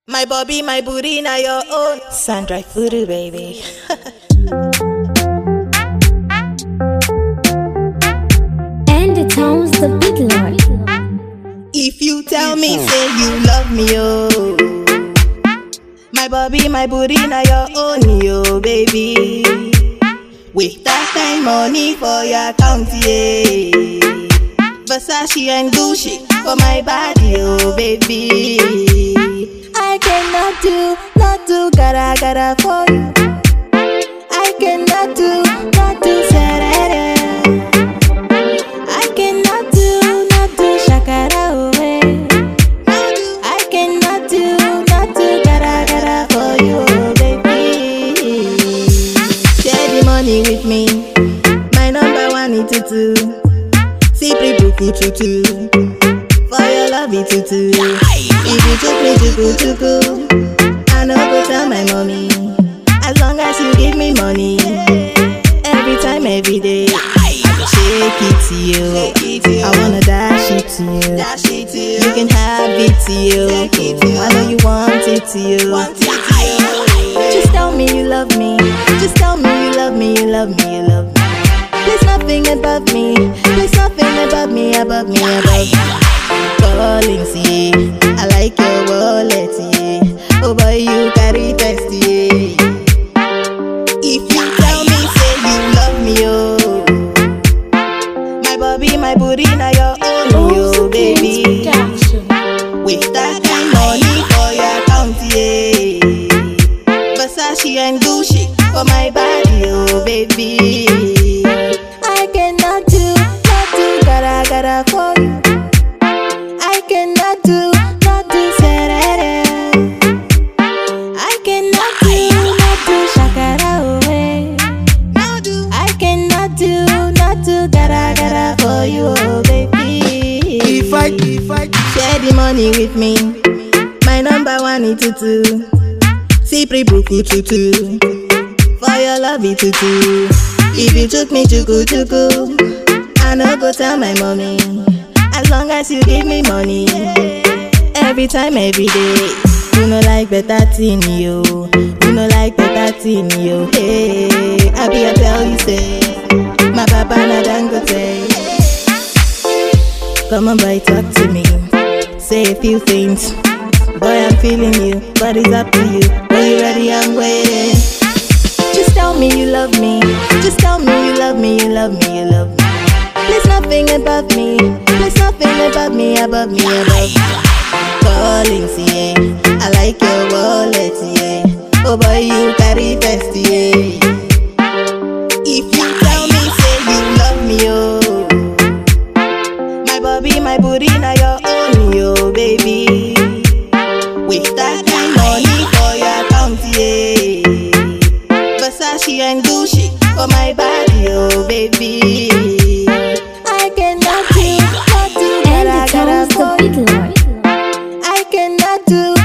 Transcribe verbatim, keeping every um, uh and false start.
My body, my booty, now your own. Sandra Fudu, baby. And the town's the big lord. If you tell me, say you love me, oh. My body, my booty, now your own, yo, baby. With that kind money for your account, yeah. Versace and Gucci for my body, oh, baby. I cannot do, not do, gotta, gotta for you. I cannot do, not do, serere. I cannot do, not do, shakara away. I cannot do, not do, gotta, gotta for you, oh, baby. Share the money with me. My number one is tutu. Simply buku tutu. For your love it tutu. If you took me tuku tuku, I no go tell my mommy. As long as you give me money, every time, every day, I go shake it to you. I wanna dash it to you. You can have it to you. I know you want it to you. Just tell me you love me. Just tell me you love me. You love me. You love me. There's nothing above me. There's nothing above me. Above me. Above me. Calling, see, I like your wallet, yeah. Oh boy, you carry test, yeah. If you tell me, say you love me, oh. My body, my booty, now your own, yo, baby. With that kind money for your account, yeah. Versace and Gucci for my body, oh, baby. I cannot do, not do, gotta, gotta for you. I cannot do, not do, serere. I cannot do, not do, shakara away. I cannot do, not do, gotta, gotta for you, oh, baby. If I, if I Share the money with me. My number one is tutu. Sipri buku tutu. For your love it tutu. If you took me chuku chuku, I no go tell my mommy. As long as you give me money, every time, every day. You know like better thing, yo. You know like better thing, yo. Hey, I be a tell you say, my papa na dangote. Come on, boy, talk to me. Say a few things. Boy, I'm feeling you, but it's up to you. When you ready, I'm waiting. Just tell me you love me. Just tell me you love me, you love me, you love me. There's nothing above me. There's nothing above me, above me, above me. Calling, yeah. I like your wallet, yeah. Oh boy, you carry test, yeah. If you tell me, say you love me, oh. My body, my booty, now your own, yo, baby. With that kind money for your account, yeah. Versace and Gucci for my body, oh, baby. I cannot do, not do, And the gotta, town's gotta the big lord. I cannot do,